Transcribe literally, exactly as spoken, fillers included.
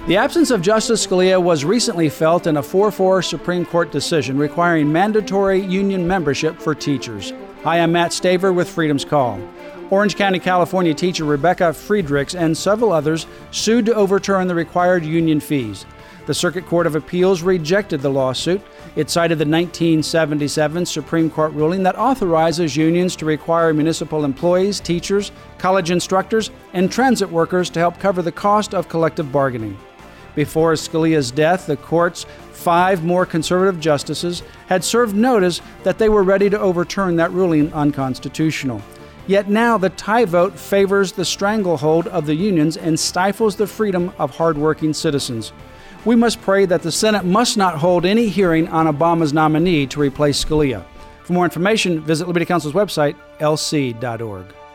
The absence of Justice Scalia was recently felt in a four four Supreme Court decision requiring mandatory union membership for teachers. Hi, I'm Matt Staver with Freedom's Call. Orange County, California teacher Rebecca Friedrichs and several others sued to overturn the required union fees. The Circuit Court of Appeals rejected the lawsuit. It cited the nineteen seventy-seven Supreme Court ruling that authorizes unions to require municipal employees, teachers, college instructors, and transit workers to help cover the cost of collective bargaining. Before Scalia's death, the court's five more conservative justices had served notice that they were ready to overturn that ruling unconstitutional. Yet now the tie vote favors the stranglehold of the unions and stifles the freedom of hardworking citizens. We must pray that the Senate must not hold any hearing on Obama's nominee to replace Scalia. For more information, visit Liberty Counsel's website, L C dot org.